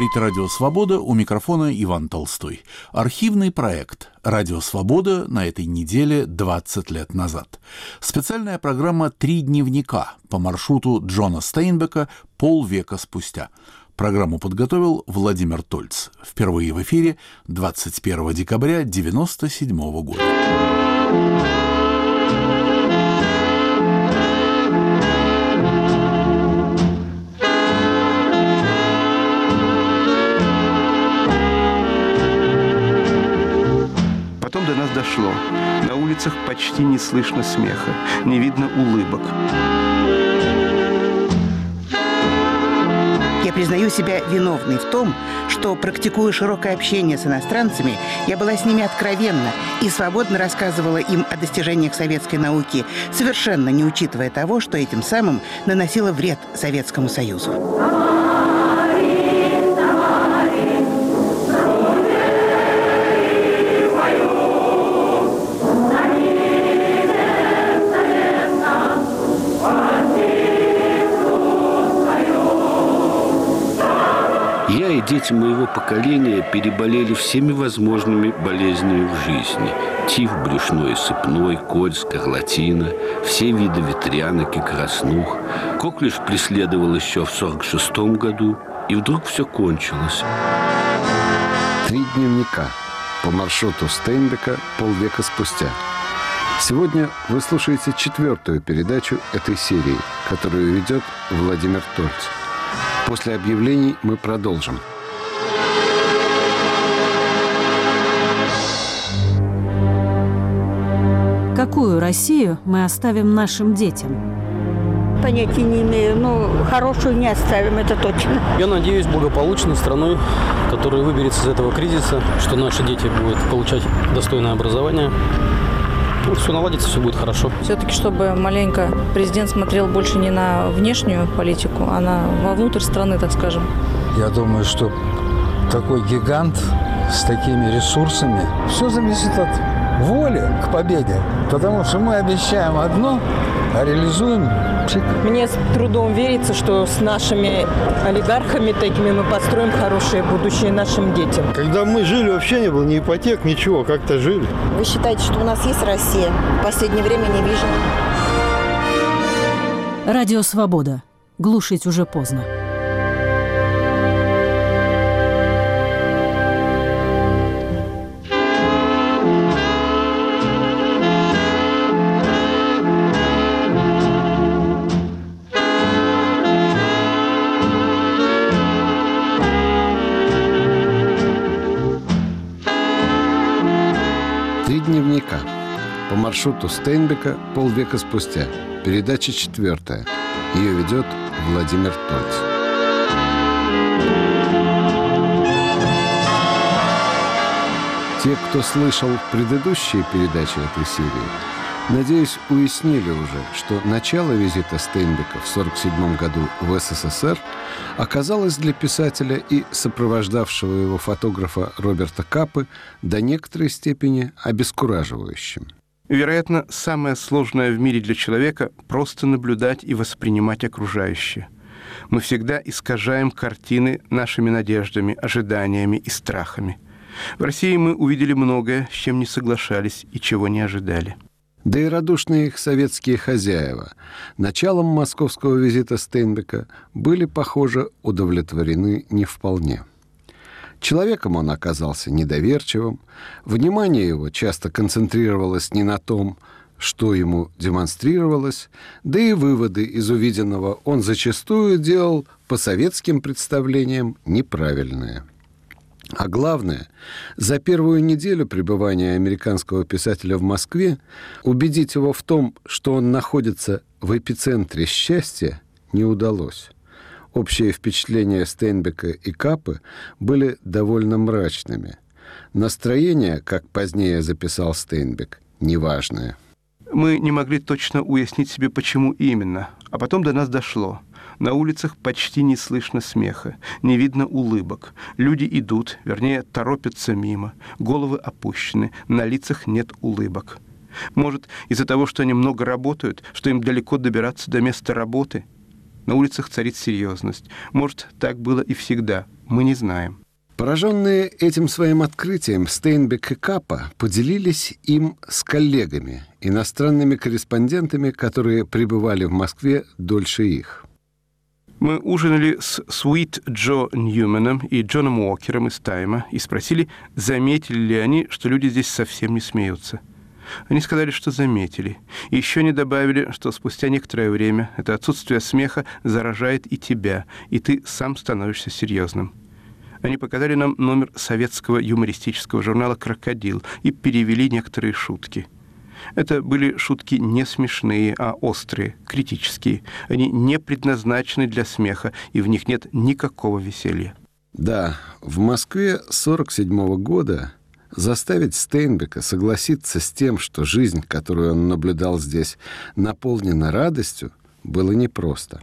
Говорит Радио Свобода, у микрофона Иван Толстой. Архивный проект «Радио Свобода» на этой неделе 20 лет назад. Специальная программа «Три дневника» по маршруту Джона Стейнбека полвека спустя. Программу подготовил Владимир Тольц. Впервые в эфире 21 декабря 1997 года. Потом до нас дошло. На улицах почти не слышно смеха, не видно улыбок. Я признаю себя виновной в том, что, практикуя широкое общение с иностранцами, я была с ними откровенна и свободно рассказывала им о достижениях советской науки, совершенно не учитывая того, что этим самым наносила вред Советскому Союзу. Я и дети моего поколения переболели всеми возможными болезнями в жизни. Тиф брюшной и сыпной, корь, скарлатина, все виды ветрянок и краснух. Коклюш преследовал еще в 1946 году, и вдруг все кончилось. Три дневника по маршруту Стейнбека полвека спустя. Сегодня вы слушаете 4-ю передачу этой серии, которую ведет Владимир Тольц. После объявлений мы продолжим. Какую Россию мы оставим нашим детям? Понятия не имею, но хорошую не оставим, это точно. Я надеюсь, благополучной страной, которая выберется из этого кризиса, что наши дети будут получать достойное образование. Все наладится, все будет хорошо. Все-таки, чтобы маленько президент смотрел больше не на внешнюю политику, а вовнутрь страны, так скажем. Я думаю, что такой гигант с такими ресурсами, все зависит от воли к победе. Потому что мы обещаем одно, а реализуем пшик. Мне с трудом верится, что с нашими олигархами такими мы построим хорошее будущее нашим детям. Когда мы жили, вообще не было ни ипотек, ничего, как-то жили. Вы считаете, что у нас есть Россия? В последнее время не вижу. Радио Свобода. Глушить уже поздно. Три дневника по маршруту Стейнбека полвека спустя. Передача 4-я. Ее ведет Владимир Тольц. Те, кто слышал предыдущие передачи этой серии, надеюсь, уяснили уже, что начало визита Стейнбека в 1947 году в СССР оказалось для писателя и сопровождавшего его фотографа Роберта Капы до некоторой степени обескураживающим. Вероятно, самое сложное в мире для человека – просто наблюдать и воспринимать окружающее. Мы всегда искажаем картины нашими надеждами, ожиданиями и страхами. В России мы увидели многое, с чем не соглашались и чего не ожидали. Да и радушные их советские хозяева началом московского визита Стейнбека были, похоже, удовлетворены не вполне. Человеком он оказался недоверчивым, внимание его часто концентрировалось не на том, что ему демонстрировалось, да и выводы из увиденного он зачастую делал по советским представлениям неправильные. А главное, за первую неделю пребывания американского писателя в Москве убедить его в том, что он находится в эпицентре счастья, не удалось. Общие впечатления Стейнбека и Капы были довольно мрачными. Настроение, как позднее записал Стейнбек, неважное. Мы не могли точно уяснить себе, почему именно, а потом до нас дошло. На улицах почти не слышно смеха, не видно улыбок. Люди идут, вернее, торопятся мимо, головы опущены, на лицах нет улыбок. Может, из-за того, что они много работают, что им далеко добираться до места работы? На улицах царит серьезность. Может, так было и всегда. Мы не знаем. Пораженные этим своим открытием, Стейнбек и Капа поделились им с коллегами, иностранными корреспондентами, которые пребывали в Москве дольше их. Мы ужинали с Суит Джо Ньюманом и Джоном Уокером из «Тайма» и спросили, заметили ли они, что люди здесь совсем не смеются. Они сказали, что заметили. И еще они добавили, что спустя некоторое время это отсутствие смеха заражает и тебя, и ты сам становишься серьезным. Они показали нам номер советского юмористического журнала «Крокодил» и перевели некоторые шутки. Это были шутки не смешные, а острые, критические. Они не предназначены для смеха, и в них нет никакого веселья. Да, в Москве 1947 года заставить Стейнбека согласиться с тем, что жизнь, которую он наблюдал здесь, наполнена радостью, было непросто.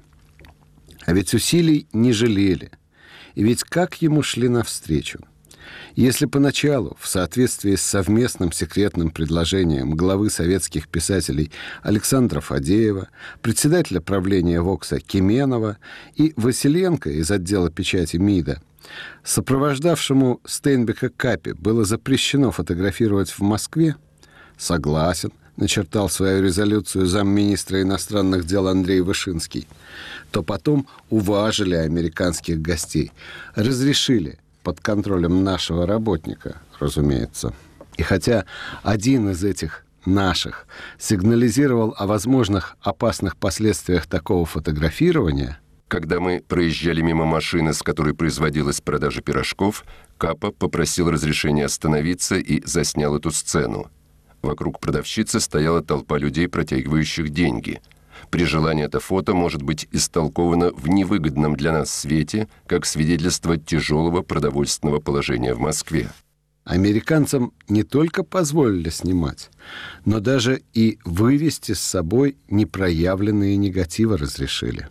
А ведь усилий не жалели. И ведь как ему шли навстречу? Если поначалу, в соответствии с совместным секретным предложением главы советских писателей Александра Фадеева, председателя правления ВОКСа Кименова и Василенко из отдела печати МИДа, сопровождавшему Стейнбека Капе было запрещено фотографировать в Москве, согласен, начертал свою резолюцию замминистра иностранных дел Андрей Вышинский, то потом уважили американских гостей, разрешили под контролем нашего работника, разумеется. И хотя один из этих наших сигнализировал о возможных опасных последствиях такого фотографирования, когда мы проезжали мимо машины, с которой производилась продажа пирожков, Капа попросил разрешения остановиться и заснял эту сцену. Вокруг продавщицы стояла толпа людей, протягивающих деньги. При желании это фото может быть истолковано в невыгодном для нас свете, как свидетельство тяжелого продовольственного положения в Москве. Американцам не только позволили снимать, но даже и вывести с собой непроявленные негативы разрешили.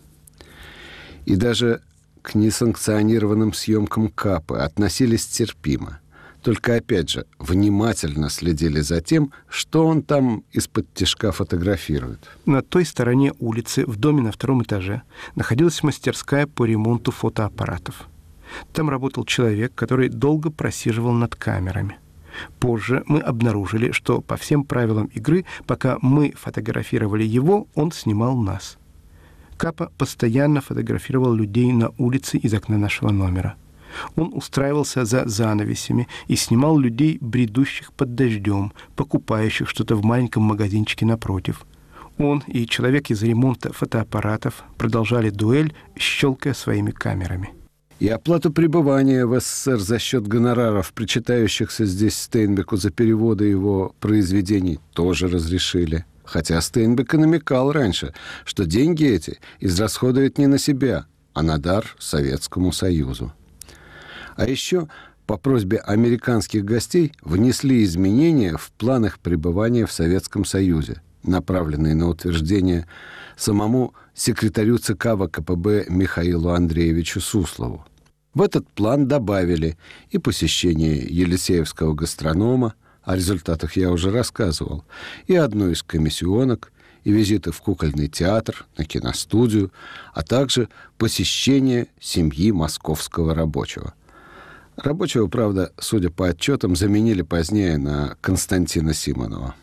И даже к несанкционированным съемкам Капы относились терпимо. Только, опять же, внимательно следили за тем, что он там из-под тишка фотографирует. На той стороне улицы, в доме на 2-м этаже, находилась мастерская по ремонту фотоаппаратов. Там работал человек, который долго просиживал над камерами. Позже мы обнаружили, что по всем правилам игры, пока мы фотографировали его, он снимал нас. Капа постоянно фотографировал людей на улице из окна нашего номера. Он устраивался за занавесями и снимал людей, бредущих под дождем, покупающих что-то в маленьком магазинчике напротив. Он и человек из ремонта фотоаппаратов продолжали дуэль, щелкая своими камерами. И оплату пребывания в СССР за счет гонораров, причитающихся здесь Стейнбеку за переводы его произведений, тоже разрешили. Хотя Стейнбек и намекал раньше, что деньги эти израсходует не на себя, а на дар Советскому Союзу. А еще по просьбе американских гостей внесли изменения в планах пребывания в Советском Союзе, направленные на утверждение самому секретарю ЦК ВКПБ Михаилу Андреевичу Суслову. В этот план добавили и посещение Елисеевского гастронома, о результатах я уже рассказывал, и одну из комиссионок, и визиты в кукольный театр, на киностудию, а также посещение семьи московского рабочего. Рабочего, правда, судя по отчетам, заменили позднее на Константина Симонова.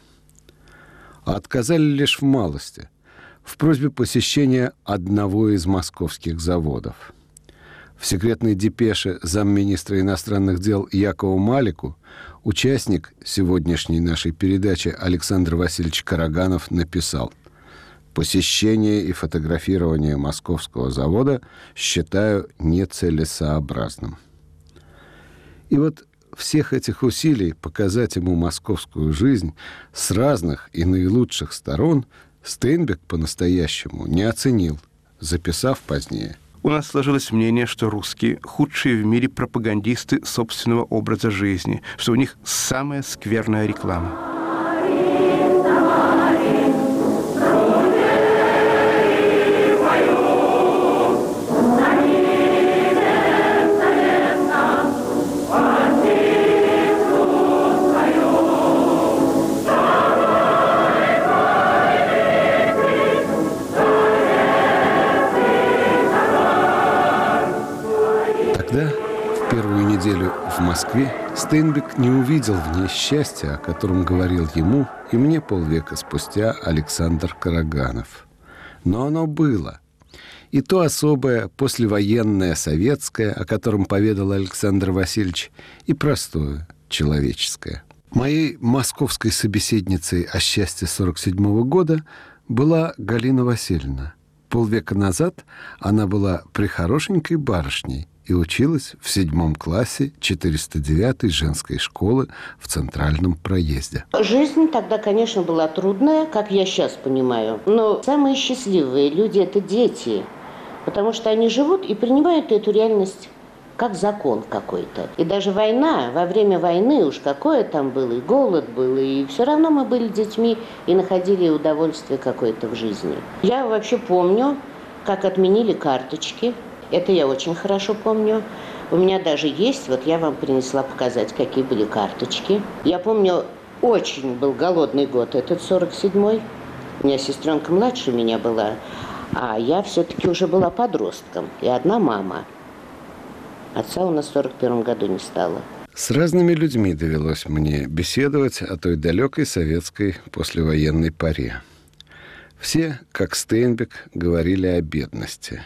А отказали лишь в малости, в просьбе посещения одного из московских заводов. В секретной депеше замминистра иностранных дел Якову Малику участник сегодняшней нашей передачи Александр Васильевич Караганов написал: «Посещение и фотографирование московского завода считаю нецелесообразным». И вот всех этих усилий показать ему московскую жизнь с разных и наилучших сторон Стейнбек по-настоящему не оценил, записав позднее: у нас сложилось мнение, что русские – худшие в мире пропагандисты собственного образа жизни, что у них самая скверная реклама. неделю в Москве, Стейнбек не увидел в ней счастья, о котором говорил ему и мне полвека спустя Александр Караганов. Но оно было. И то особое послевоенное советское, о котором поведал Александр Васильевич, и простое человеческое. Моей московской собеседницей о счастье 1947 года была Галина Васильевна. Полвека назад она была прехорошенькой барышней и училась в 7 классе 409-й женской школы в Центральном проезде. Жизнь тогда, конечно, была трудная, как я сейчас понимаю. Но самые счастливые люди – это дети, потому что они живут и принимают эту реальность как закон какой-то. И даже война, во время войны уж какое там было, и голод был, и все равно мы были детьми и находили удовольствие какое-то в жизни. Я вообще помню, как отменили карточки. Это я очень хорошо помню. У меня даже есть, вот я вам принесла показать, какие были карточки. Я помню, очень был голодный год, этот 47-й. У меня сестренка младше меня была, а я все-таки уже была подростком, и одна мама. Отца у нас в 1941 году не стало. С разными людьми довелось мне беседовать о той далекой советской послевоенной поре. Все, как Стейнбек, говорили о бедности.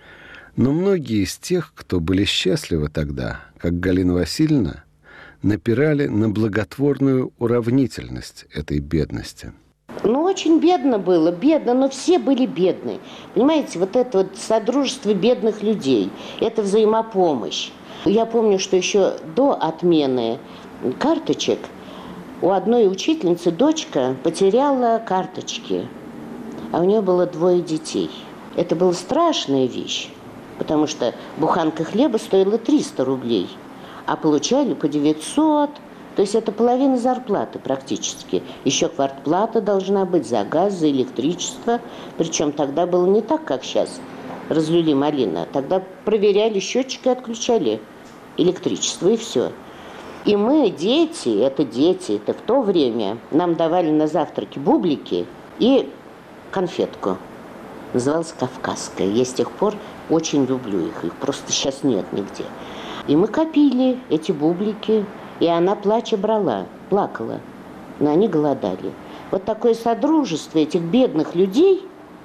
Но многие из тех, кто были счастливы тогда, как Галина Васильевна, напирали на благотворную уравнительность этой бедности. Ну, очень бедно было, бедно, но все были бедны. Понимаете, вот это вот содружество бедных людей, это взаимопомощь. Я помню, что еще до отмены карточек у одной учительницы дочка потеряла карточки, а у нее было 2 детей. Это была страшная вещь, потому что буханка хлеба стоила 300 рублей, а получали по 900. То есть это половина зарплаты практически. Еще квартплата должна быть за газ, за электричество. Причем тогда было не так, как сейчас. Разлили малина. Тогда проверяли счетчик и отключали электричество, и все. И мы, дети, это в то время нам давали на завтраки бублики и конфетку. Называлась «Кавказская». Я с тех пор очень люблю их. Их просто сейчас нет нигде. И мы копили эти бублики. И она, плача, плакала, но они голодали. Вот такое содружество этих бедных людей,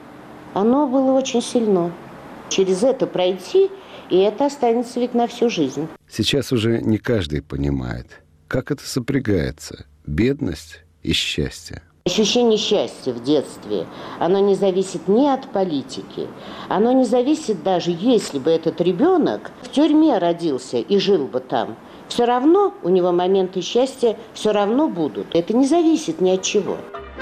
оно было очень сильно. Через это пройти, и это останется ведь на всю жизнь. Сейчас уже не каждый понимает, как это сопрягается – бедность и счастье. Ощущение счастья в детстве, оно не зависит ни от политики, оно не зависит даже, если бы этот ребенок в тюрьме родился и жил бы там. Все равно у него моменты счастья все равно будут. Это не зависит ни от чего.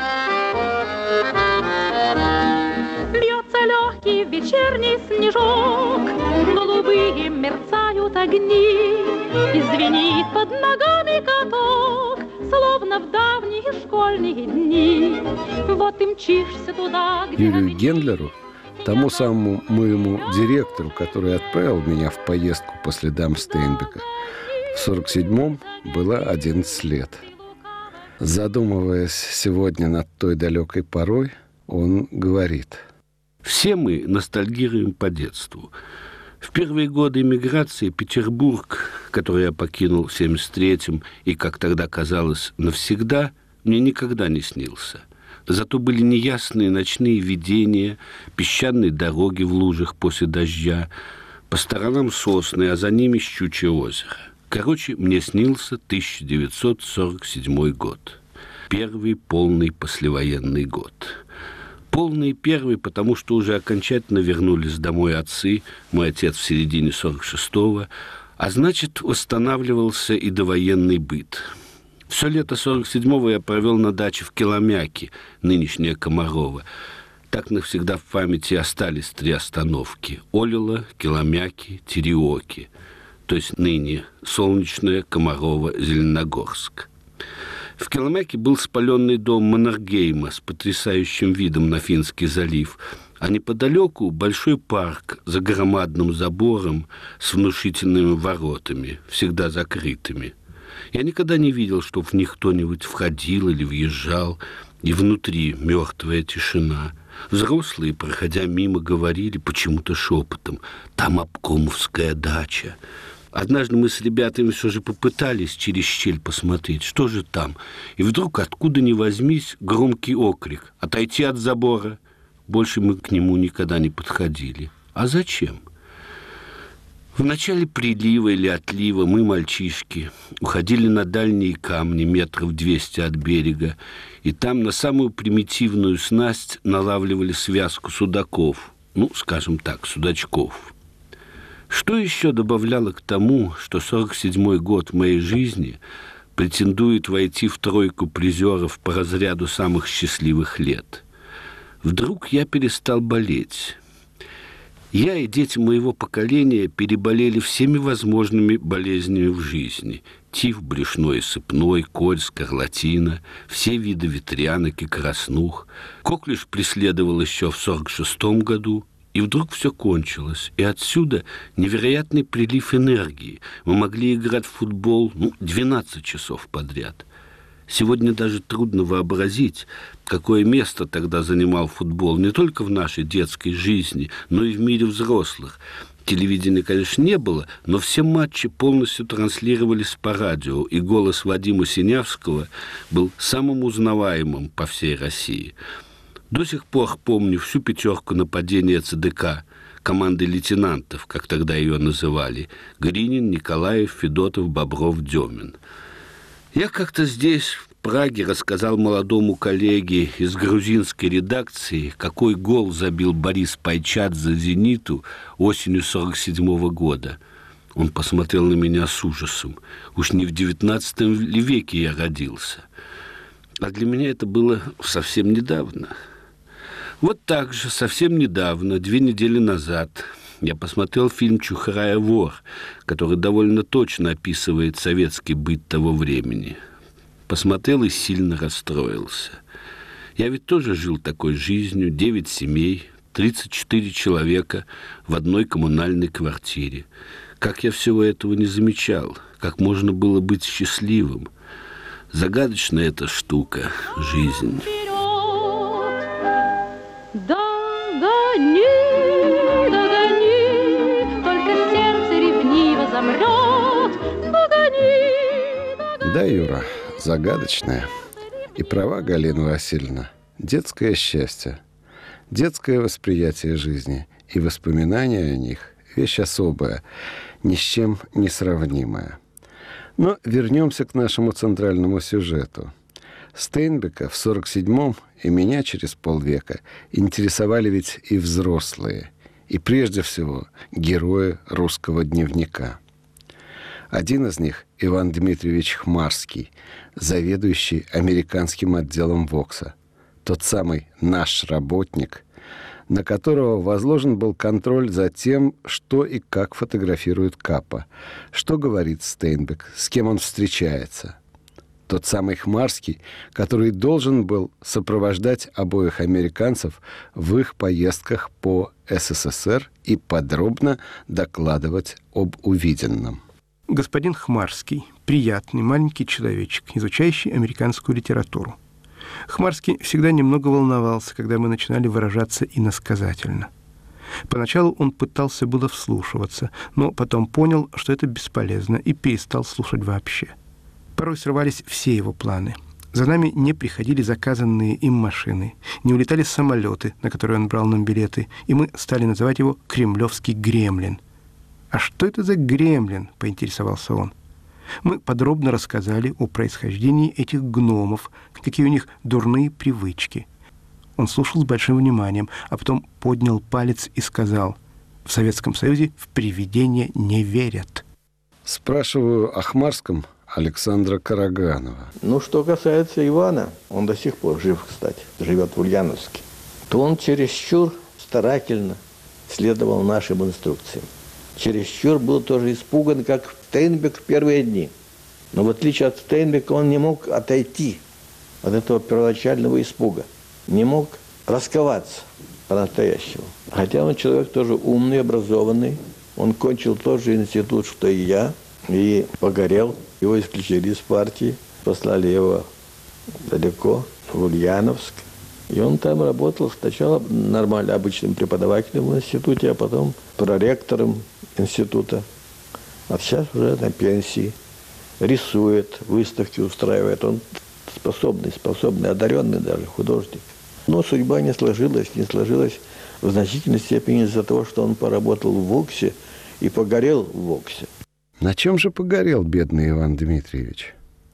Бьется легкий вечерний снежок, голубые мерцают огни, и звенит под ногами каток, словно в давние школьные дни. Вот и мчишься туда, где... Юрию Гендлеру, тому самому моему директору, который отправил меня в поездку по следам Стейнбека, в 1947-м было 11 лет. Задумываясь сегодня над той далекой порой, он говорит: «Все мы ностальгируем по детству. В первые годы эмиграции Петербург, который я покинул в 1973-м и, как тогда казалось, навсегда, мне никогда не снился. Зато были неясные ночные видения, песчаные дороги в лужах после дождя, по сторонам сосны, а за ними щучье озеро. Короче, мне снился 1947 год. Первый полный послевоенный год. Полный первый, потому что уже окончательно вернулись домой отцы, мой отец в середине 46-го, а значит, восстанавливался и довоенный быт. Все лето 47-го я провел на даче в Киломяке, нынешняя Комарова. Так навсегда в памяти остались 3 остановки – Олила, Киломяки, Тереоки. То есть ныне Солнечная, Комарова, Зеленогорск. В Киломяке был спаленный дом Маннергейма с потрясающим видом на Финский залив, а неподалеку большой парк за громадным забором с внушительными воротами, всегда закрытыми. Я никогда не видел, чтобы в них кто-нибудь входил или въезжал, и внутри мертвая тишина. Взрослые, проходя мимо, говорили почему-то шепотом: «Там обкомовская дача». Однажды мы с ребятами все же попытались через щель посмотреть, что же там. И вдруг, откуда ни возьмись, громкий окрик: «Отойти от забора!» Больше мы к нему никогда не подходили. А зачем? В начале прилива или отлива мы, мальчишки, уходили на дальние камни метров 200 от берега, и там на самую примитивную снасть налавливали связку судаков, ну, скажем так, судачков. Что еще добавляло к тому, что 47-й год моей жизни претендует войти в тройку призеров по разряду самых счастливых лет? Вдруг я перестал болеть. Я и дети моего поколения переболели всеми возможными болезнями в жизни. Тиф брюшной и сыпной, корь, скарлатина, все виды ветрянок и краснух. Коклюш преследовал еще в 46-м году. И вдруг все кончилось. И отсюда невероятный прилив энергии. Мы могли играть в футбол 12 часов подряд. Сегодня даже трудно вообразить, какое место тогда занимал футбол не только в нашей детской жизни, но и в мире взрослых. Телевидения, конечно, не было, но все матчи полностью транслировались по радио, и голос Вадима Синявского был самым узнаваемым по всей России. До сих пор помню всю пятерку нападения ЦДК, команды лейтенантов, как тогда ее называли: Гринин, Николаев, Федотов, Бобров, Демин. Я как-то здесь, в Праге, рассказал молодому коллеге из грузинской редакции, какой гол забил Борис Пайчадзе «Зениту» осенью 47-го года. Он посмотрел на меня с ужасом. Уж не в 19 веке я родился. А для меня это было совсем недавно. Вот так же, совсем недавно, 2 недели назад, я посмотрел фильм «Чухрая вор», который довольно точно описывает советский быт того времени. Посмотрел и сильно расстроился. Я ведь тоже жил такой жизнью: 9 семей, 34 человека в одной коммунальной квартире. Как я всего этого не замечал, как можно было быть счастливым. Загадочная эта штука — жизнь. Догони, догони, только сердце ревниво замрет. Догони. Да, Юра, загадочная. И права Галина Васильевна. Детское счастье, детское восприятие жизни и воспоминания о них — вещь особая, ни с чем не сравнимая. Но вернемся к нашему центральному сюжету. Стейнбека в 47-м и меня через полвека интересовали ведь и взрослые, и прежде всего герои русского дневника. Один из них — Иван Дмитриевич Хмарский, заведующий американским отделом ВОКСа, тот самый наш работник, на которого возложен был контроль за тем, что и как фотографирует Капа, что говорит Стейнбек, с кем он встречается. Тот самый Хмарский, который должен был сопровождать обоих американцев в их поездках по СССР и подробно докладывать об увиденном. Господин Хмарский – приятный маленький человечек, изучающий американскую литературу. Хмарский всегда немного волновался, когда мы начинали выражаться иносказательно. Поначалу он пытался было вслушиваться, но потом понял, что это бесполезно, и перестал слушать вообще. Порой срывались все его планы. За нами не приходили заказанные им машины, не улетали самолеты, на которые он брал нам билеты, и мы стали называть его «Кремлевский гремлин». «А что это за гремлин?» – поинтересовался он. Мы подробно рассказали о происхождении этих гномов, какие у них дурные привычки. Он слушал с большим вниманием, а потом поднял палец и сказал: «В Советском Союзе в привидения не верят». Спрашиваю о Хмарском Александра Караганова. Ну, что касается Ивана, он до сих пор жив, кстати, живет в Ульяновске, то он чересчур старательно следовал нашим инструкциям. Чересчур был тоже испуган, как Стейнбек в первые дни. Но в отличие от Стейнбека он не мог отойти от этого первоначального испуга. Не мог расковаться по-настоящему. Хотя он человек тоже умный, образованный. Он кончил тот же институт, что и я, и погорел. Его исключили из партии, послали его далеко, в Ульяновск. И он там работал сначала нормально обычным преподавателем в институте, а потом проректором института. А сейчас уже на пенсии. Рисует, выставки устраивает. Он способный, одаренный даже художник. Но судьба не сложилась в значительной степени из-за того, что он поработал в ВОКСе и погорел в ВОКСе. На чем же погорел бедный Иван Дмитриевич?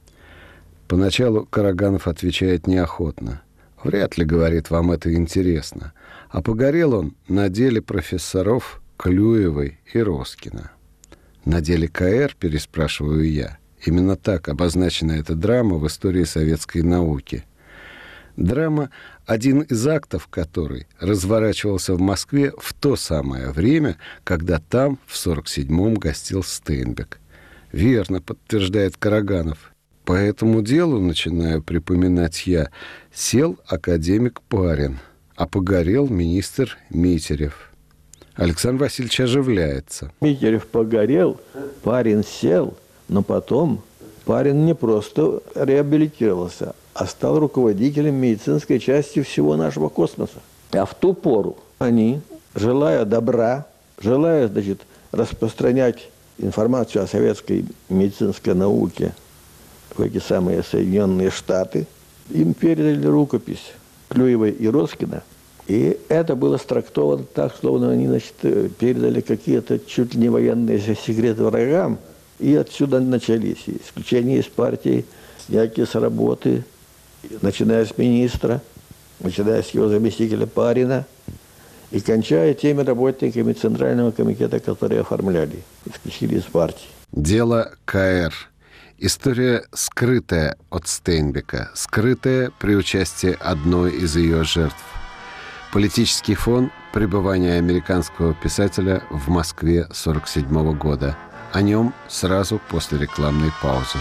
Поначалу Караганов отвечает неохотно. Вряд ли, говорит, вам это интересно. А погорел он на деле профессоров Клюевой и Роскина. На деле КР, переспрашиваю я. Именно так обозначена эта драма в истории советской науки. Драма, один из актов которой разворачивался в Москве в то самое время, когда там в 1947-м гостил Стейнбек. Верно, подтверждает Караганов. По этому делу, начинаю припоминать я, сел академик Парин, а погорел министр Митерев. Александр Васильевич оживляется. Митерев погорел, Парин сел, но потом Парин не просто реабилитировался, а стал руководителем медицинской части всего нашего космоса. А в ту пору они, желая добра, желая, распространять информацию о советской медицинской науке в эти самые Соединенные Штаты, им передали рукопись Клюевой и Роскина. И это было трактовано так, словно они, передали какие-то чуть ли не военные секреты врагам. И отсюда начались исключения из партии, всякие с работы, начиная с министра, начиная с его заместителя Парина и кончая теми работниками Центрального комитета, которые оформляли, исключили из партии. Дело КР. История, скрытая от Стейнбека, скрытая при участии одной из ее жертв. Политический фон пребывания американского писателя в Москве 1947 года. О нем сразу после рекламной паузы.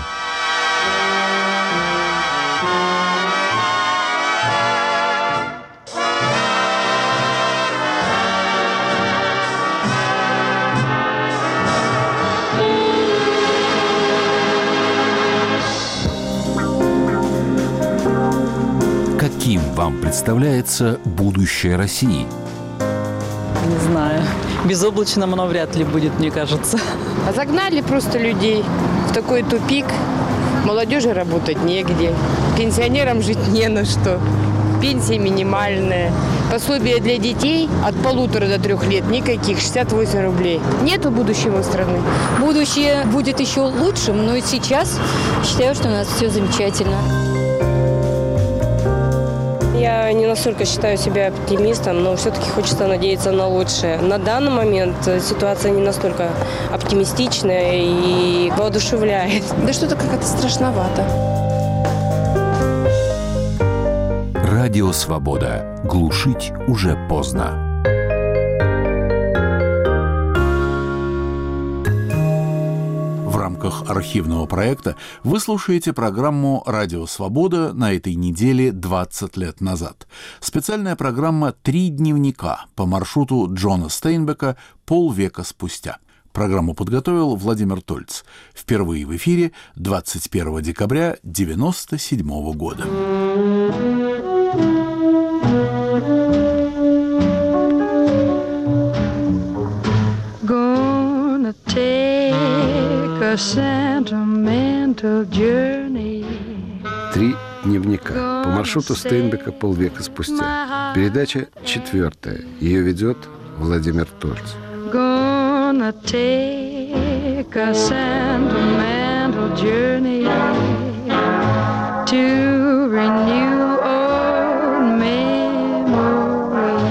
Каким вам представляется будущее России? Не знаю. Безоблачным оно вряд ли будет, мне кажется. Загнали просто людей в такой тупик. Молодежи работать негде. Пенсионерам жить не на что. Пенсия минимальная. Пособие для детей от 1,5 до 3 лет никаких, 68 рублей. Нету будущего страны. Будущее будет еще лучшим, но и сейчас считаю, что у нас все замечательно. Я не настолько считаю себя оптимистом, но все-таки хочется надеяться на лучшее. На данный момент ситуация не настолько оптимистичная и воодушевляет. Да что-то как-то страшновато. Радио «Свобода». Глушить уже поздно. В рамках архивного проекта вы слушаете программу «Радио Свобода» на этой неделе 20 лет назад. Специальная программа «Три дневника» по маршруту Джона Стейнбека полвека спустя. Программу подготовил Владимир Тольц. Впервые в эфире 21 декабря 1997 года. Gonna take a sentimental journey. Три дневника по маршруту Стейнбека полвека спустя. Передача 4. Ее ведет Владимир Тольц. Gonna take a sentimental journey to renew old memories.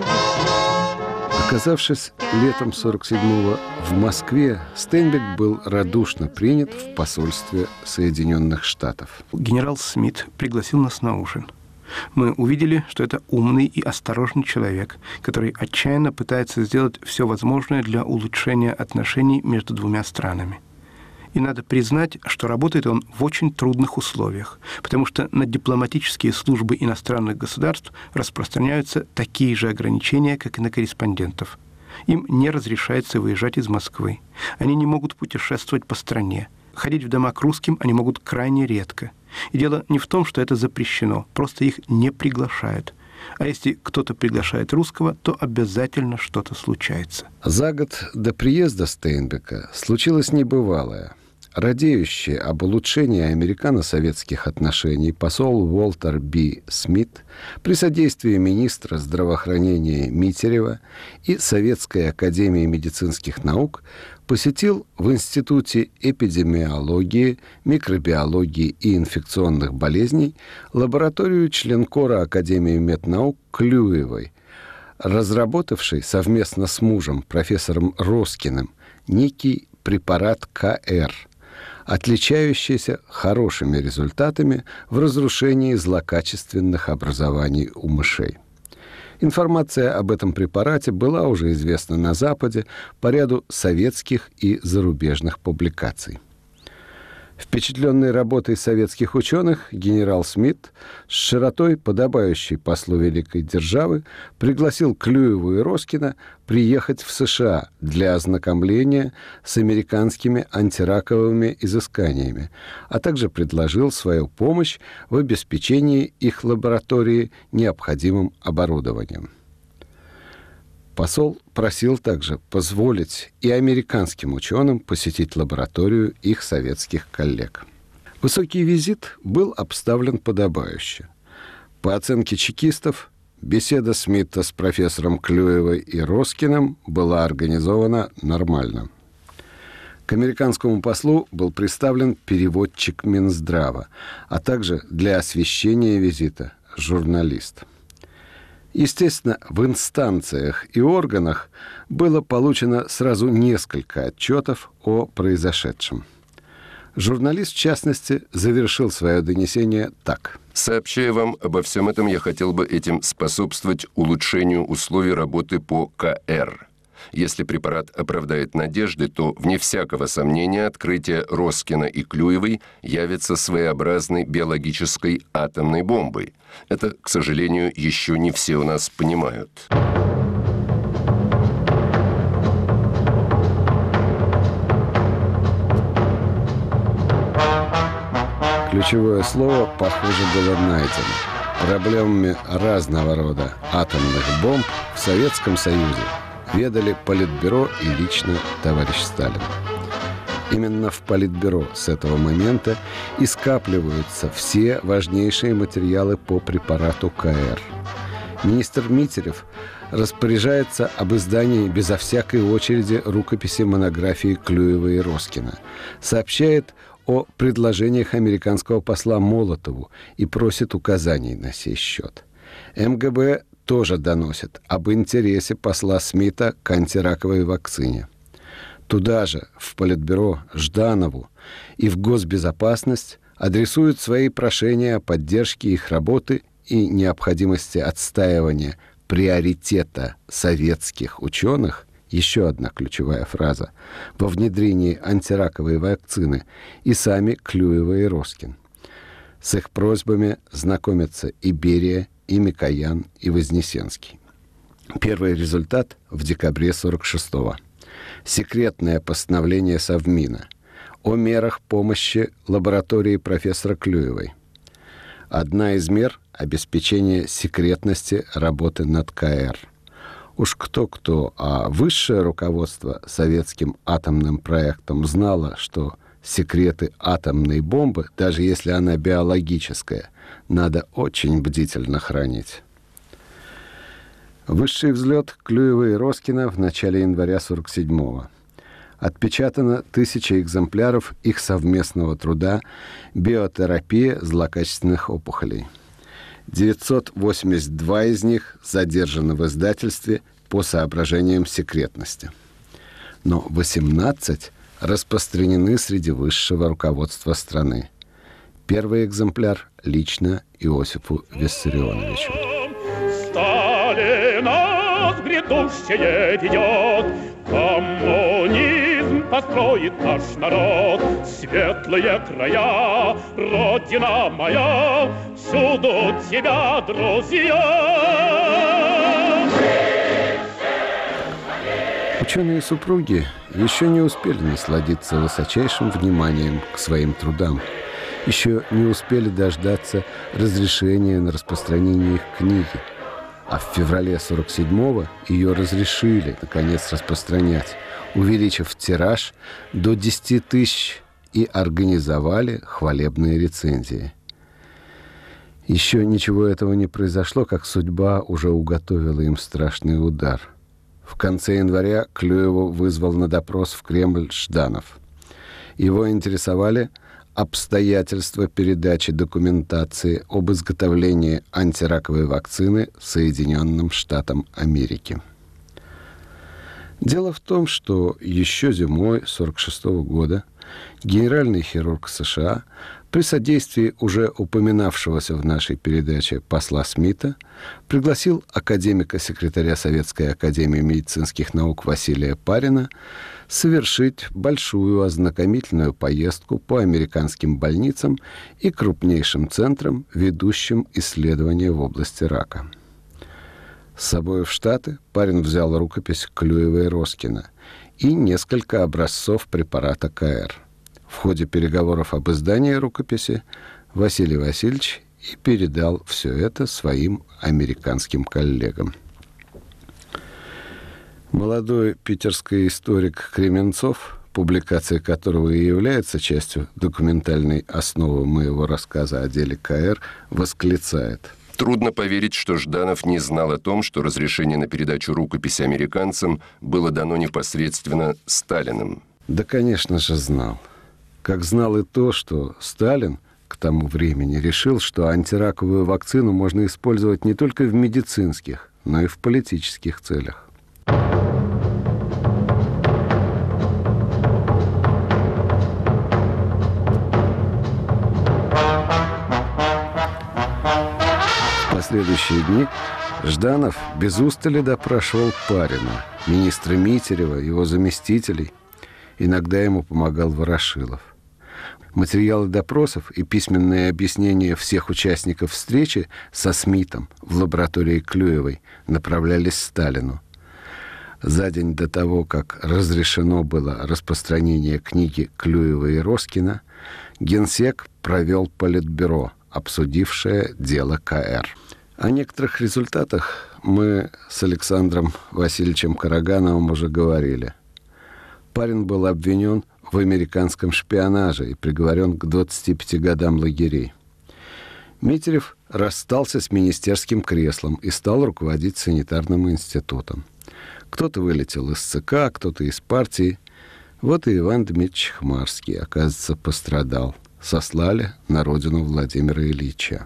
Оказавшись летом 1947-го в Москве, Стейнбек был радушно принят в посольстве Соединенных Штатов. Генерал Смит пригласил нас на ужин. Мы увидели, что это умный и осторожный человек, который отчаянно пытается сделать все возможное для улучшения отношений между двумя странами. И надо признать, что работает он в очень трудных условиях, потому что на дипломатические службы иностранных государств распространяются такие же ограничения, как и на корреспондентов. Им не разрешается выезжать из Москвы. Они не могут путешествовать по стране. Ходить в дома к русским они могут крайне редко. И дело не в том, что это запрещено, просто их не приглашают. А если кто-то приглашает русского, то обязательно что-то случается. За год до приезда Стейнбека случилось небывалое. Радеющий об улучшении американо-советских отношений посол Уолтер Б. Смит при содействии министра здравоохранения Митерева и Советской академии медицинских наук посетил в Институте эпидемиологии, микробиологии и инфекционных болезней лабораторию членкора Академии меднаук Клюевой, разработавшей совместно с мужем, профессором Роскиным, некий препарат КР, отличающийся хорошими результатами в разрушении злокачественных образований у мышей. Информация об этом препарате была уже известна на Западе по ряду советских и зарубежных публикаций. Впечатленный работой советских ученых, генерал Смит с широтой, подобающей послу великой державы, пригласил Клюеву и Роскина приехать в США для ознакомления с американскими антираковыми изысканиями, а также предложил свою помощь в обеспечении их лаборатории необходимым оборудованием. Посол просил также позволить и американским ученым посетить лабораторию их советских коллег. Высокий визит был обставлен подобающе. По оценке чекистов, беседа Смита с профессором Клюевой и Роскиным была организована нормально. К американскому послу был представлен переводчик Минздрава, а также для освещения визита журналист. Естественно, в инстанциях и органах было получено сразу несколько отчетов о произошедшем. Журналист, в частности, завершил свое донесение так. «Сообщая вам обо всем этом, я хотел бы этим способствовать улучшению условий работы по КР. Если препарат оправдает надежды, то, вне всякого сомнения, открытие Роскина и Клюевой явится своеобразной биологической атомной бомбой. Это, к сожалению, еще не все у нас понимают». Ключевое слово, похоже, было найдено. Проблемами разного рода атомных бомб в Советском Союзе ведали Политбюро и лично товарищ Сталин. Именно в Политбюро с этого момента и скапливаются все важнейшие материалы по препарату КР. Министр Митерев распоряжается об издании безо всякой очереди рукописи монографии Клюева и Роскина, сообщает о предложениях американского посла Молотову и просит указаний на сей счет. МГБ тоже доносит об интересе посла Смита к антираковой вакцине. Туда же, в Политбюро, Жданову и в Госбезопасность адресуют свои прошения о поддержке их работы и необходимости отстаивания приоритета советских ученых, еще одна ключевая фраза, во внедрении антираковой вакцины, и сами Клюева и Роскин. С их просьбами знакомятся и Берия, и Микоян, и Вознесенский. Первый результат в декабре 1946-го. Секретное постановление Совмина о мерах помощи лаборатории профессора Клюевой. Одна из мер – обеспечение секретности работы над КР. Уж кто-кто, а высшее руководство советским атомным проектом знало, что секреты атомной бомбы, даже если она биологическая, надо очень бдительно хранить. Высший взлет Клюева и Роскина в начале января 1947-го. Отпечатано 1000 экземпляров их совместного труда «Биотерапия злокачественных опухолей». 982 из них задержаны в издательстве по соображениям секретности. Но 18 распространены среди высшего руководства страны. Первый экземпляр лично Иосифу Виссарионовичу. Сталина в грядущее ведет, коммунизм построит наш народ. Светлые края, Родина моя, всюду тебя, друзья. Ученые-супруги еще не успели насладиться высочайшим вниманием к своим трудам. Еще не успели дождаться разрешения на распространение их книги. А в феврале 1947-го ее разрешили, наконец, распространять, увеличив тираж до 10 тысяч и организовали хвалебные рецензии. Еще ничего этого не произошло, как судьба уже уготовила им страшный удар. В конце января Клюеву вызвал на допрос в Кремль Жданов. Его интересовали обстоятельства передачи документации об изготовлении антираковой вакцины Соединенным Штатам Америки. Дело в том, что еще зимой 1946 года генеральный хирург США при содействии уже упоминавшегося в нашей передаче посла Смита пригласил академика-секретаря Советской академии медицинских наук Василия Парина совершить большую ознакомительную поездку по американским больницам и крупнейшим центрам, ведущим исследования в области рака. С собой в Штаты Парин взял рукопись Клюева и Роскина и несколько образцов препарата КР. В ходе переговоров об издании рукописи Василий Васильевич и передал все это своим американским коллегам. Молодой питерский историк Кременцов, публикация которого и является частью документальной основы моего рассказа о деле КР, восклицает: Трудно поверить, что Жданов не знал о том, что разрешение на передачу рукописи американцам было дано непосредственно Сталиным. Да, конечно же, знал. Как знал и то, что Сталин к тому времени решил, что антираковую вакцину можно использовать не только в медицинских, но и в политических целях. В последующие дни Жданов без устали допрашивал Парина, министра Митерева, его заместителей. Иногда ему помогал Ворошилов. Материалы допросов и письменные объяснения всех участников встречи со Смитом в лаборатории Клюевой направлялись Сталину. За день до того, как разрешено было распространение книги Клюева и Роскина, Генсек провел политбюро, обсудившее дело КР. О некоторых результатах мы с Александром Васильевичем Карагановым уже говорили. Парин был обвинен в американском шпионаже и приговорен к 25 годам лагерей. Митерев расстался с министерским креслом и стал руководить санитарным институтом. Кто-то вылетел из ЦК, кто-то из партии. Вот и Иван Дмитриевич Хмарский, оказывается, пострадал. Сослали на родину Владимира Ильича.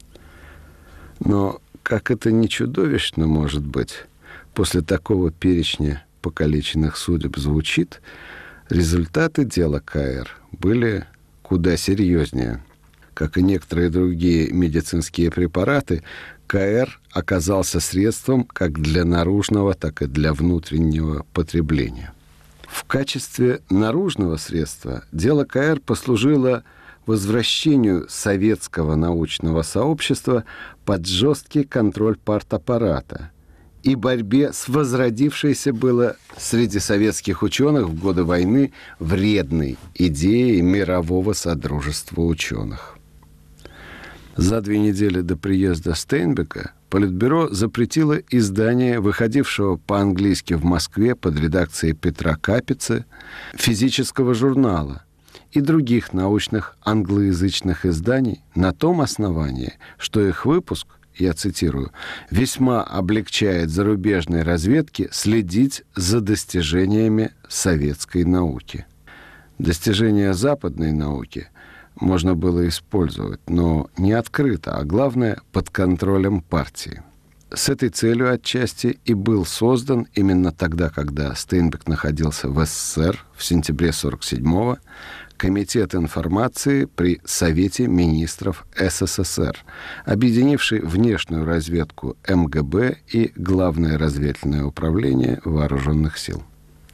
Но как это ни чудовищно может быть, после такого перечня покалеченных судеб звучит, результаты дела КР были куда серьезнее. Как и некоторые другие медицинские препараты, КР оказался средством как для наружного, так и для внутреннего потребления. В качестве наружного средства дело КР послужило возвращению советского научного сообщества под жесткий контроль партаппарата и борьбе с возродившейся было среди советских ученых в годы войны вредной идеей мирового содружества ученых. За 2 недели до приезда Стейнбека Политбюро запретило издание, выходившего по-английски в Москве под редакцией Петра Капицы, физического журнала и других научных англоязычных изданий на том основании, что их выпуск, я цитирую, «весьма облегчает зарубежной разведке следить за достижениями советской науки». Достижения западной науки можно было использовать, но не открыто, а главное, под контролем партии. С этой целью отчасти и был создан именно тогда, когда Стейнбек находился в СССР в сентябре 1947-го, Комитет информации при Совете министров СССР, объединивший внешнюю разведку МГБ и Главное разведывательное управление Вооруженных сил.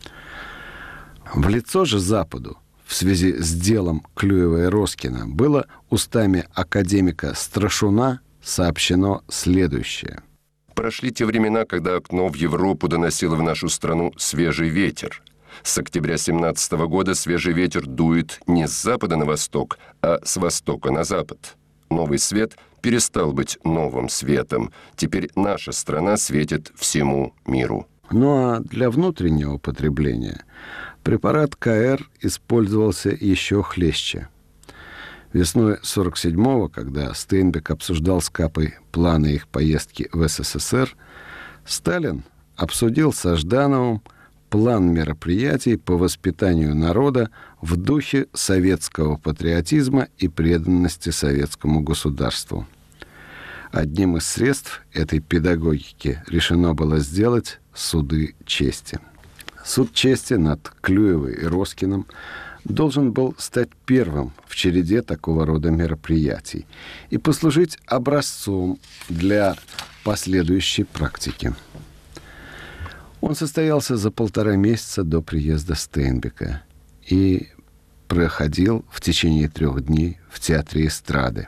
В лицо же Западу в связи с делом Клюева и Роскина было устами академика Страшуна сообщено следующее. Прошли те времена, когда окно в Европу доносило в нашу страну свежий ветер. С октября 1917 года свежий ветер дует не с запада на восток, а с востока на запад. Новый свет перестал быть новым светом. Теперь наша страна светит всему миру. Ну а для внутреннего потребления препарат КР использовался еще хлеще. Весной 1947-го, когда Стейнбек обсуждал с Капой планы их поездки в СССР, Сталин обсудил со Ждановым план мероприятий по воспитанию народа в духе советского патриотизма и преданности советскому государству. Одним из средств этой педагогики решено было сделать суды чести. Суд чести над Клюевой и Роскиным должен был стать первым в череде такого рода мероприятий и послужить образцом для последующей практики. Он состоялся за 1,5 месяца до приезда Стейнбека и проходил в течение 3 дней в Театре эстрады.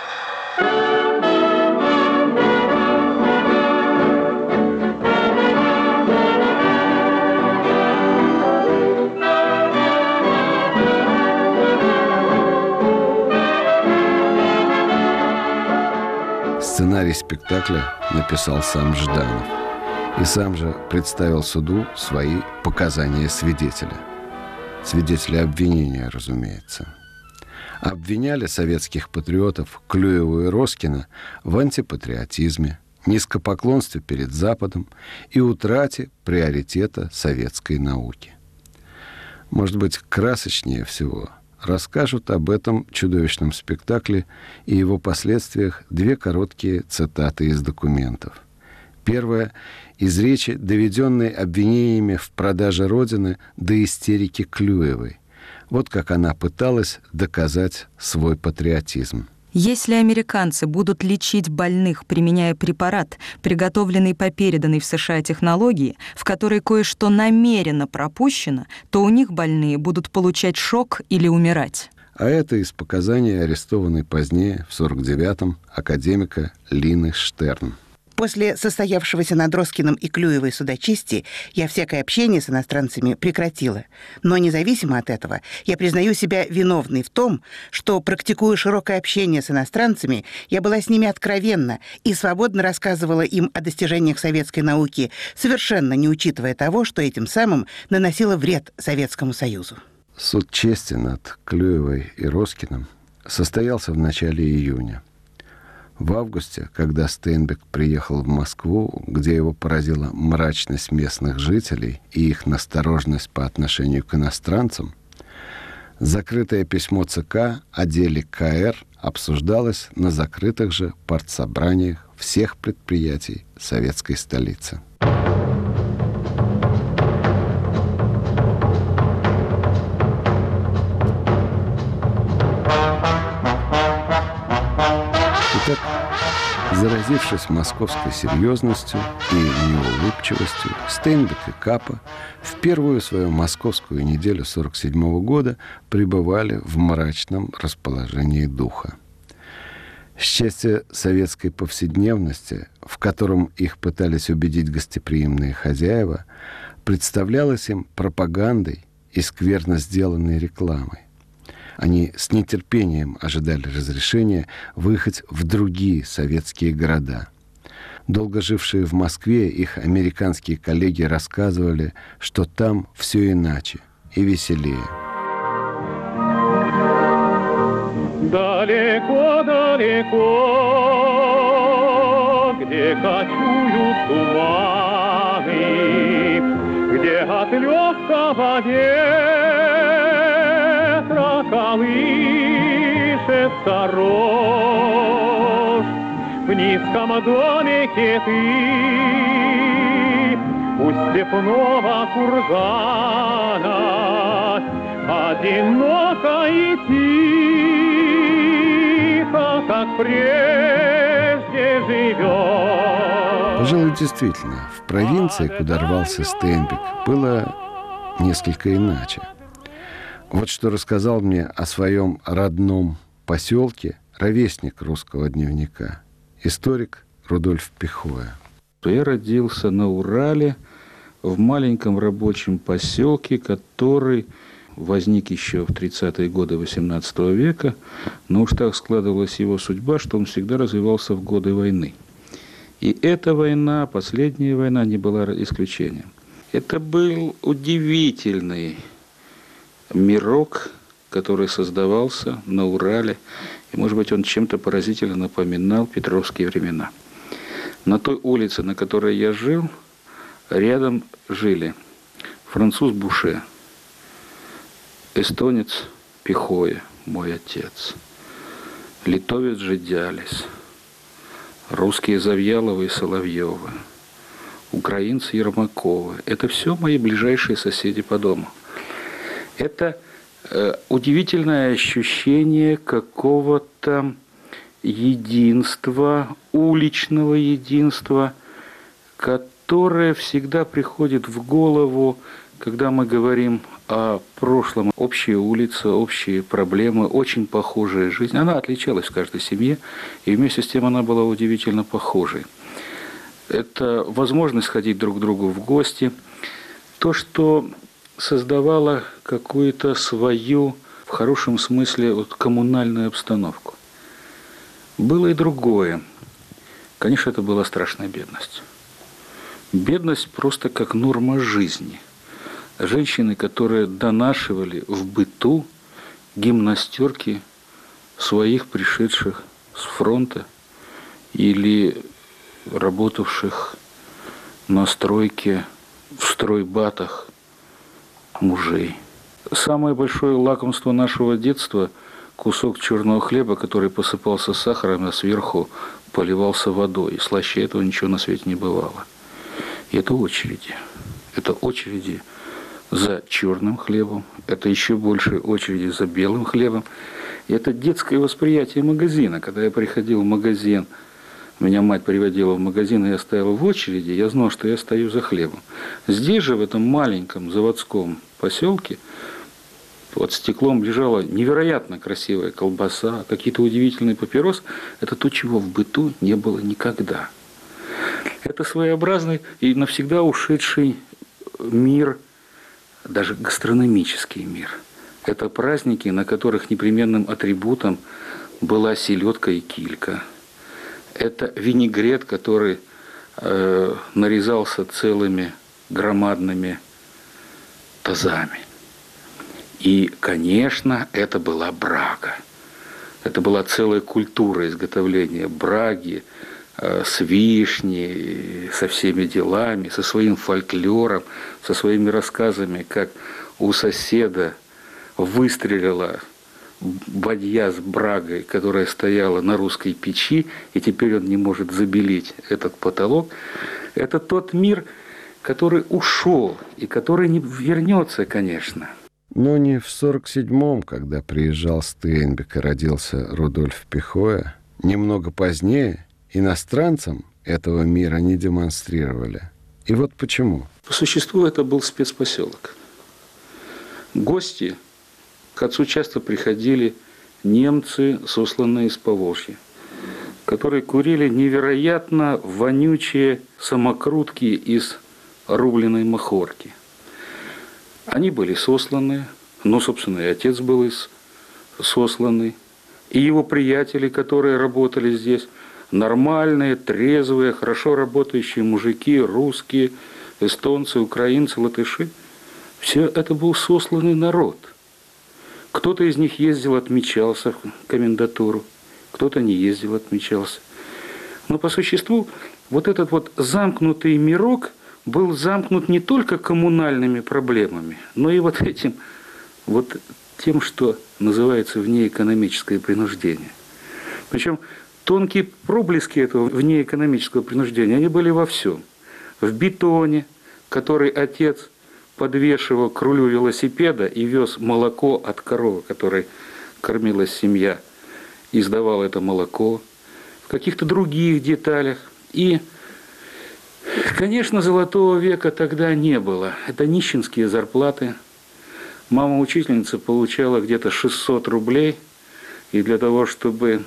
Сценарий спектакля написал сам Жданов и сам же представил суду свои показания свидетеля. Свидетеля обвинения, разумеется. Обвиняли советских патриотов Клюеву и Роскина в антипатриотизме, низкопоклонстве перед Западом и утрате приоритета советской науки. Может быть, красочнее всего расскажут об этом чудовищном спектакле и его последствиях 2 короткие цитаты из документов. Первая — из речи, доведенной обвинениями в продаже Родины до истерики Клюевой. Вот как она пыталась доказать свой патриотизм. Если американцы будут лечить больных, применяя препарат, приготовленный по переданной в США технологии, в которой кое-что намеренно пропущено, то у них больные будут получать шок или умирать. А это из показаний арестованной позднее, в 1949-м, академика Лины Штерн. После состоявшегося над Роскиным и Клюевой суда чести я всякое общение с иностранцами прекратила. Но независимо от этого, я признаю себя виновной в том, что, практикуя широкое общение с иностранцами, я была с ними откровенна и свободно рассказывала им о достижениях советской науки, совершенно не учитывая того, что этим самым наносила вред Советскому Союзу. Суд чести над Клюевой и Роскиным состоялся в начале июня. В августе, когда Стейнбек приехал в Москву, где его поразила мрачность местных жителей и их настороженность по отношению к иностранцам, закрытое письмо ЦК о деле КР обсуждалось на закрытых же партсобраниях всех предприятий советской столицы. Итак, заразившись московской серьезностью и неулыбчивостью, Стейнбек и Капа в первую свою московскую неделю 1947 года пребывали в мрачном расположении духа. Счастье советской повседневности, в котором их пытались убедить гостеприимные хозяева, представлялось им пропагандой и скверно сделанной рекламой. Они с нетерпением ожидали разрешения выехать в другие советские города. Долго жившие в Москве, их американские коллеги рассказывали, что там все иначе и веселее. Далеко-далеко, где кочуют туманы, где от легкого ветра колышется рожь. В низком домике ты у степного кургана, одиноко и тихо, как прежде живешь. Пожалуй, действительно, в провинции, куда рвался Стейнбек, было несколько иначе. Вот что рассказал мне о своем родном поселке ровесник русского дневника, историк Рудольф Пихоя. Я родился на Урале, в маленьком рабочем поселке, который возник еще в 30-е годы XVIII века, но уж так складывалась его судьба, что он всегда развивался в годы войны. И эта война, последняя война, не была исключением. Это был удивительный мирок, который создавался на Урале, и, может быть, он чем-то поразительно напоминал петровские времена. На той улице, на которой я жил, рядом жили француз Буше, эстонец Пихоя, мой отец, литовец Жидялис, русские Завьяловы и Соловьевы, украинцы Ермаковы. Это все мои ближайшие соседи по дому. Это удивительное ощущение какого-то единства, уличного единства, которое всегда приходит в голову, когда мы говорим о прошлом. Общая улица, общие проблемы, очень похожая жизнь. Она отличалась в каждой семье, и вместе с тем она была удивительно похожей. Это возможность ходить друг к другу в гости, то, что создавало какую-то свою, в хорошем смысле, вот, коммунальную обстановку. Было и другое. Конечно, это была страшная бедность. Бедность просто как норма жизни. Женщины, которые донашивали в быту гимнастерки своих пришедших с фронта или работавших на стройке в стройбатах мужей. Самое большое лакомство нашего детства – кусок черного хлеба, который посыпался сахаром, а сверху поливался водой. И слаще этого ничего на свете не бывало. И это очереди. Это очереди за черным хлебом, это еще больше очереди за белым хлебом. И это детское восприятие магазина. Когда я приходил в магазин, меня мать приводила в магазин, и я стоял в очереди, я знал, что я стою за хлебом. Здесь же, в этом маленьком заводском поселке, под стеклом лежала невероятно красивая колбаса, какие-то удивительные папиросы. Это то, чего в быту не было никогда. Это своеобразный и навсегда ушедший мир, даже гастрономический мир. Это праздники, на которых непременным атрибутом была селедка и килька. Это винегрет, который нарезался целыми громадными тазами. И, конечно, это была брага. Это была целая культура изготовления браги с вишней, со всеми делами, со своим фольклором, со своими рассказами, как у соседа выстрелила бадья с брагой, которая стояла на русской печи, и теперь он не может забелить этот потолок. Это тот мир, который ушел и который не вернется, конечно. Но не в 47-м, когда приезжал Стейнбек и родился Рудольф Пихоя. Немного позднее иностранцам этого мира не демонстрировали. И вот почему. По существу это был спецпоселок. Гости к отцу часто приходили немцы, сосланные из Поволжья, которые курили невероятно вонючие самокрутки из рубленой махорки. Они были сосланы, но, собственно, и отец был сосланный, и его приятели, которые работали здесь, нормальные, трезвые, хорошо работающие мужики, русские, эстонцы, украинцы, латыши. Все это был сосланный народ. Кто-то из них ездил, отмечался в комендатуру, кто-то не ездил, отмечался. Но по существу вот этот вот замкнутый мирок был замкнут не только коммунальными проблемами, но и вот этим, вот тем, что называется внеэкономическое принуждение. Причем тонкие проблески этого внеэкономического принуждения, они были во всем. В бетоне, который отец подвешивал к рулю велосипеда и вез молоко от коровы, которой кормилась семья, и сдавал это молоко, в каких-то других деталях. И, конечно, золотого века тогда не было. Это нищенские зарплаты. Мама-учительница получала где-то 600 рублей, и для того, чтобы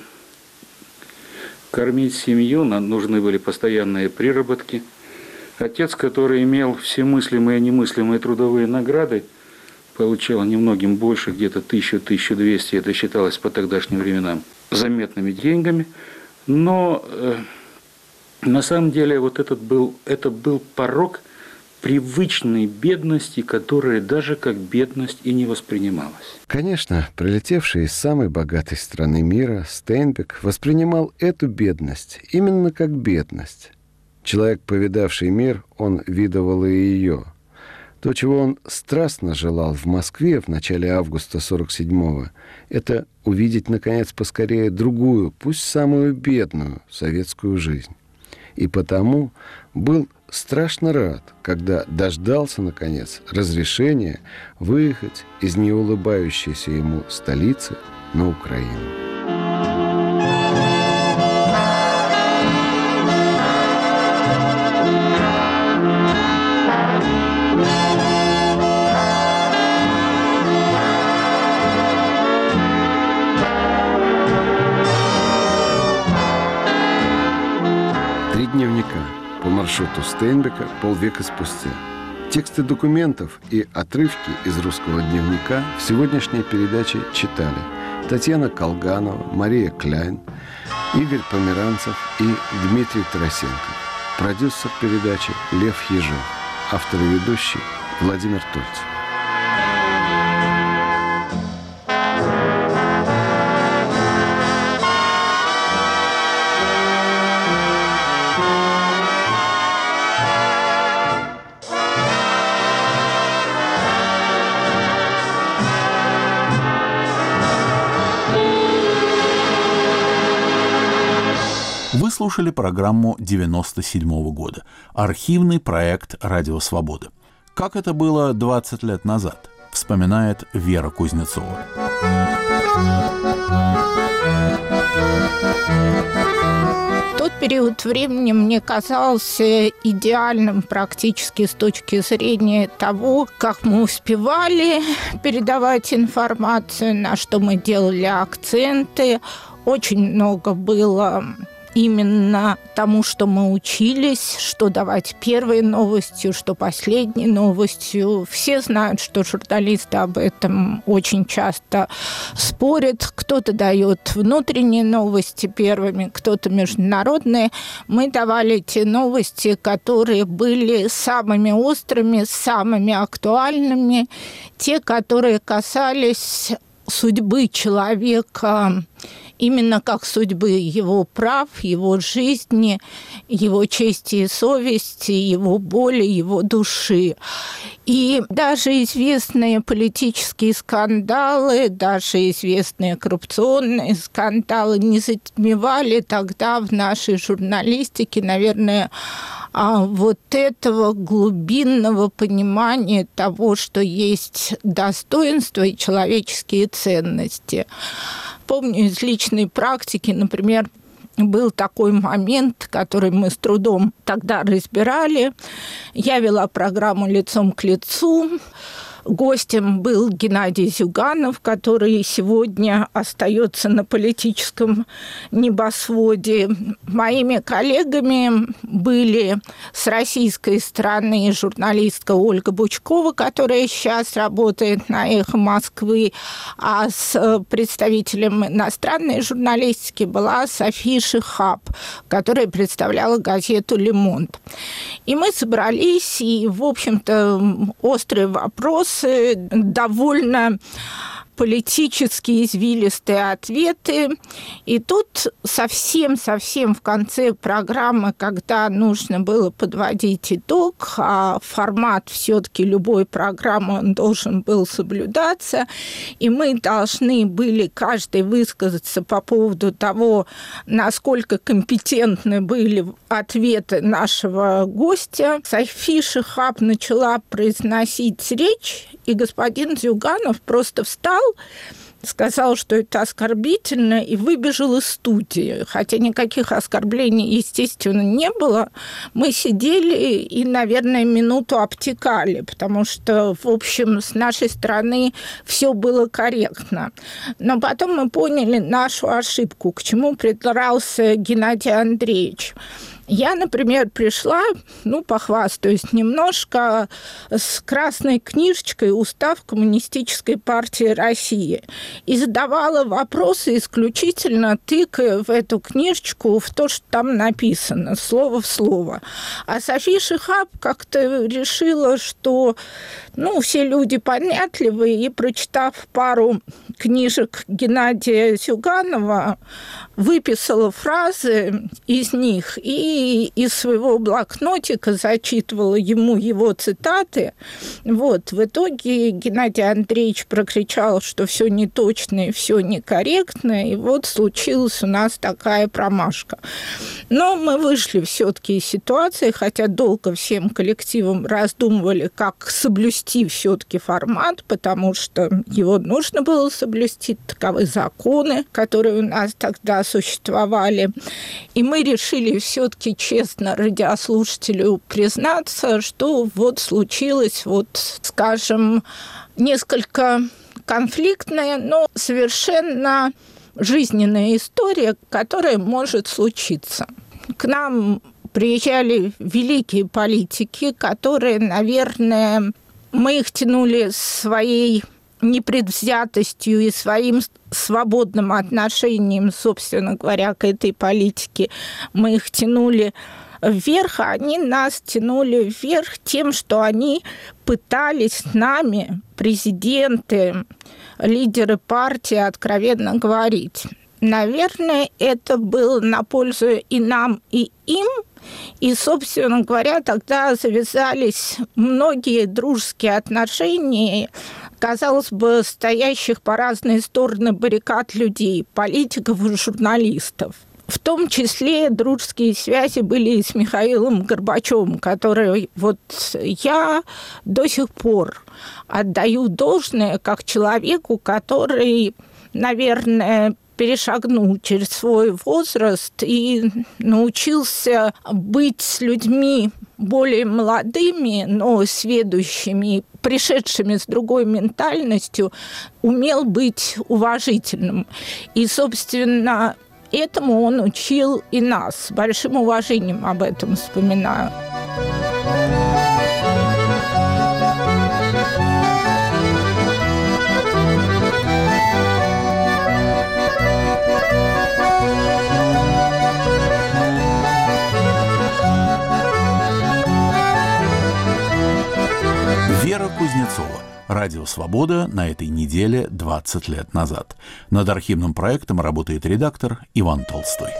кормить семью, нам нужны были постоянные приработки. Отец, который имел все мыслимые и немыслимые трудовые награды, получала немногим больше, где-то 1000-1200, это считалось по тогдашним временам заметными деньгами. Но на самом деле вот это был порог привычной бедности, которая даже как бедность и не воспринималась. Конечно, прилетевший из самой богатой страны мира Стейнбек воспринимал эту бедность именно как бедность. Человек, повидавший мир, он видывал и ее. То, чего он страстно желал в Москве в начале августа 47-го, это увидеть, наконец, поскорее другую, пусть самую бедную советскую жизнь. И потому был страшно рад, когда дождался, наконец, разрешения выехать из неулыбающейся ему столицы на Украину. Три дневника по маршруту Стейнбека полвека спустя. Тексты документов и отрывки из русского дневника в сегодняшней передаче читали Татьяна Колганова, Мария Кляйн, Игорь Померанцев и Дмитрий Тарасенко. Продюсер передачи Лев Ежов. Автор и ведущий Владимир Тольцев. Вы слушали программу 1997 года «Архивный проект «Радио Свобода». Как это было 20 лет назад, вспоминает Вера Кузнецова. Тот период времени мне казался идеальным практически с точки зрения того, как мы успевали передавать информацию, на что мы делали акценты. Очень много было именно тому, что мы учились, что давать первой новостью, что последней новостью. Все знают, что журналисты об этом очень часто спорят. Кто-то дает внутренние новости первыми, кто-то международные. Мы давали те новости, которые были самыми острыми, самыми актуальными, те, которые касались судьбы человека, именно как судьбы его прав, его жизни, его чести и совести, его боли, его души. И даже известные политические скандалы, даже известные коррупционные скандалы не затмевали тогда в нашей журналистике, наверное, вот этого глубинного понимания того, что есть достоинство и человеческие ценности. Помню из личной практики, например, был такой момент, который мы с трудом тогда разбирали. Я вела программу «Лицом к лицу». Гостем был Геннадий Зюганов, который сегодня остается на политическом небосводе. Моими коллегами были с российской стороны журналистка Ольга Бучкова, которая сейчас работает на «Эхо Москвы», а с представителем иностранной журналистики была София Шихаб, которая представляла газету «Le Monde». И мы собрались, и, в общем-то, острые вопросы, довольно политически извилистые ответы. И тут совсем в конце программы, когда нужно было подводить итог, а формат все-таки любой программы он должен был соблюдаться, и мы должны были каждый высказаться по поводу того, насколько компетентны были ответы нашего гостя. София Шихаб начала произносить речь, и господин Зюганов просто встал, сказал, что это оскорбительно, и выбежал из студии. Хотя никаких оскорблений, естественно, не было. Мы сидели и, наверное, минуту обтекали, потому что, в общем, с нашей стороны все было корректно. Но потом мы поняли нашу ошибку, к чему придрался Геннадий Андреевич. Я, например, пришла, похвастаюсь немножко, с красной книжечкой «Устав Коммунистической партии России» и задавала вопросы исключительно тыкая в эту книжечку в то, что там написано, слово в слово. А София Шихаб как-то решила, что все люди понятливые, и, прочитав пару книжек Геннадия Зюганова, выписала фразы из них и из своего блокнотика зачитывала ему его цитаты. В итоге Геннадий Андреевич прокричал, что все неточно и все некорректно, и случилась у нас такая промашка. Но мы вышли все-таки из ситуации, хотя долго всем коллективом раздумывали, как соблюсти все-таки формат, потому что его нужно было соблюсти, таковы законы, которые у нас тогда существовали. И мы решили все-таки честно радиослушателю признаться, что случилось, скажем, несколько конфликтная, но совершенно жизненная история, которая может случиться. К нам приезжали великие политики, которые, наверное, мы их тянули своей непредвзятостью и своим свободным отношением, собственно говоря, к этой политике. Мы их тянули вверх, а они нас тянули вверх тем, что они пытались с нами, президенты, лидеры партии, откровенно говорить. Наверное, это было на пользу и нам, и им. И, собственно говоря, тогда завязались многие дружеские отношения, казалось бы, стоящих по разные стороны баррикад людей, политиков и журналистов. В том числе дружеские связи были и с Михаилом Горбачевым, который я до сих пор отдаю должное как человеку, который, наверное, перешагнул через свой возраст и научился быть с людьми более молодыми, но сведущими, пришедшими с другой ментальностью, умел быть уважительным. И, собственно, этому он учил и нас. С большим уважением об этом вспоминаю. Вера Кузнецова. Радио «Свобода» на этой неделе 20 лет назад. Над архивным проектом работает редактор Иван Толстой.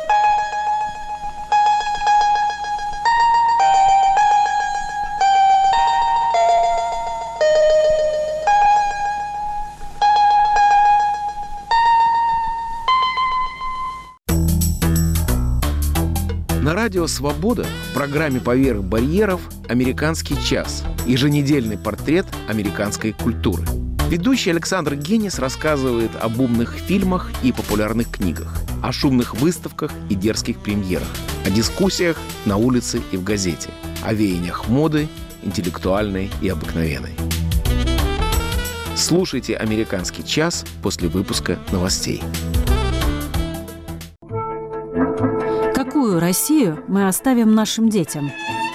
На радио «Свобода» в программе «Поверх барьеров» «Американский час» – еженедельный портрет американской культуры. Ведущий Александр Генис рассказывает об умных фильмах и популярных книгах, о шумных выставках и дерзких премьерах, о дискуссиях на улице и в газете, о веяниях моды, интеллектуальной и обыкновенной. Слушайте «Американский час» после выпуска новостей. Какую Россию мы оставим нашим детям?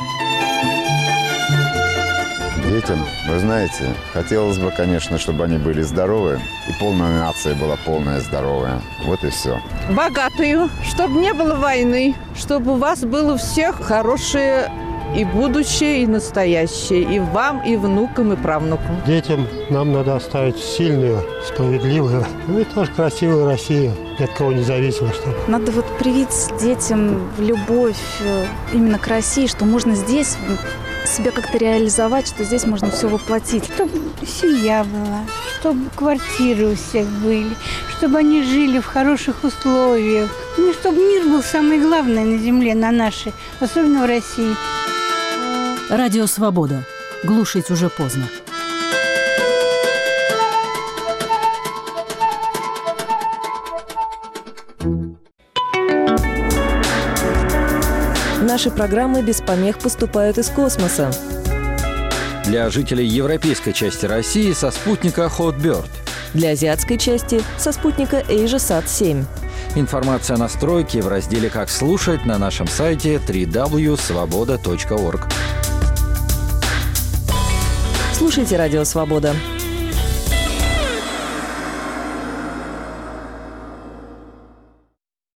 Детям, вы знаете, хотелось бы, конечно, чтобы они были здоровы, и полная нация была полная здоровая. Вот и все. Богатую, чтобы не было войны, чтобы у вас было у всех хорошее и будущее, и настоящее, и вам, и внукам, и правнукам. Детям нам надо оставить сильную, справедливую, и тоже красивую Россию, ни от кого не зависимо. Чтобы. Надо привить детям любовь именно к России, что можно здесь себя как-то реализовать, что здесь можно все воплотить. Чтобы семья была, чтобы квартиры у всех были, чтобы они жили в хороших условиях. Ну, чтобы мир был самое главное на земле, на нашей, особенно в России. Радио «Свобода». Глушить уже поздно. Наши программы без помех поступают из космоса. Для жителей европейской части России со спутника Hotbird. Для азиатской части со спутника AsiaSat-7. Информация о настройке в разделе «Как слушать» на нашем сайте www.svoboda.org. Слушайте «Радио Свобода».